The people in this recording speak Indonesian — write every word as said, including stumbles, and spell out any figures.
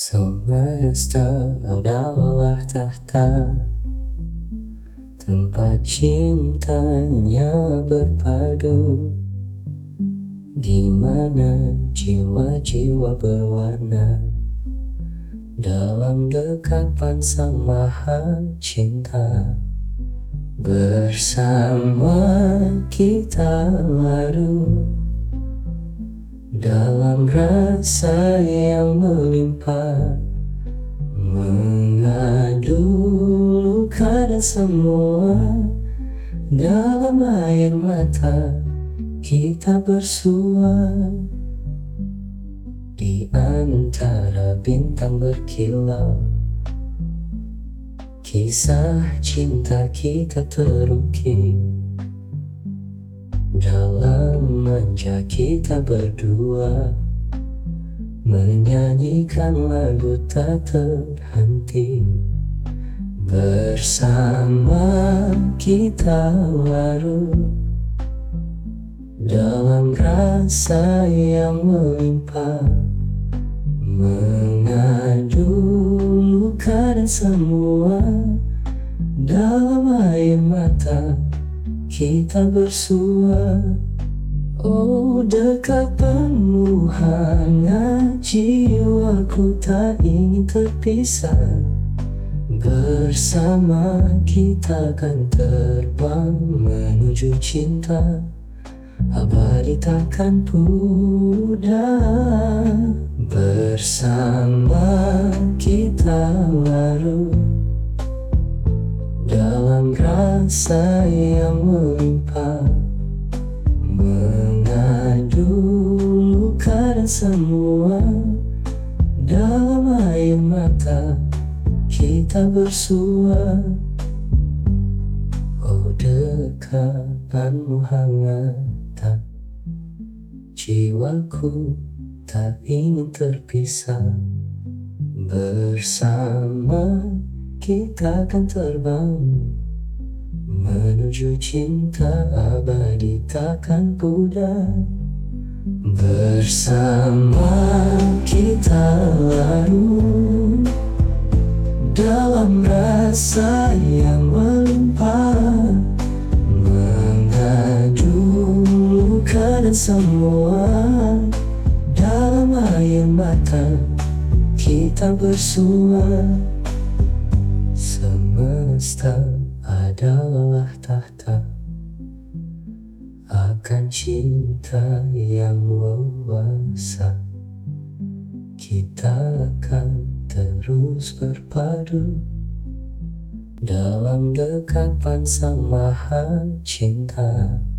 Semesta adalah tahta tempat cintanya berpadu, di mana jiwa-jiwa berwarna dalam dekapan Sang Maha Cinta. Bersama kita larut dalam rasa yang melimpah, mengadu luka dan semua dalam air mata kita bersua. Di antara bintang berkilau, kisah cinta kita terukir. Dalam manja kita berdua menyanyikan lagu tak terhenti. Bersama kita larut dalam rasa yang melimpah, mengadu luka dan semua dalam air mata kita bersua. Oh, dekapanmu hangat jiwaku tak ingin terpisah. Bersama kita akan terbang menuju cinta abadi takkan pudar. Bersama kita larut dalam rasa yang melimpah, mengadu luka dan semua dalam air mata kita bersua. Oh, dekapanmu hangat jiwaku tak ingin terpisah. Bersama kita akan terbang menuju cinta abadi takkan pudar. Bersama kita larut dalam rasa yang melimpah, mengadu luka dan semua dalam air mata kita bersua. Semesta adalah tahta akan cinta yang luasa. Kita akan terus berpadu dalam dekapan Sang Maha Cinta.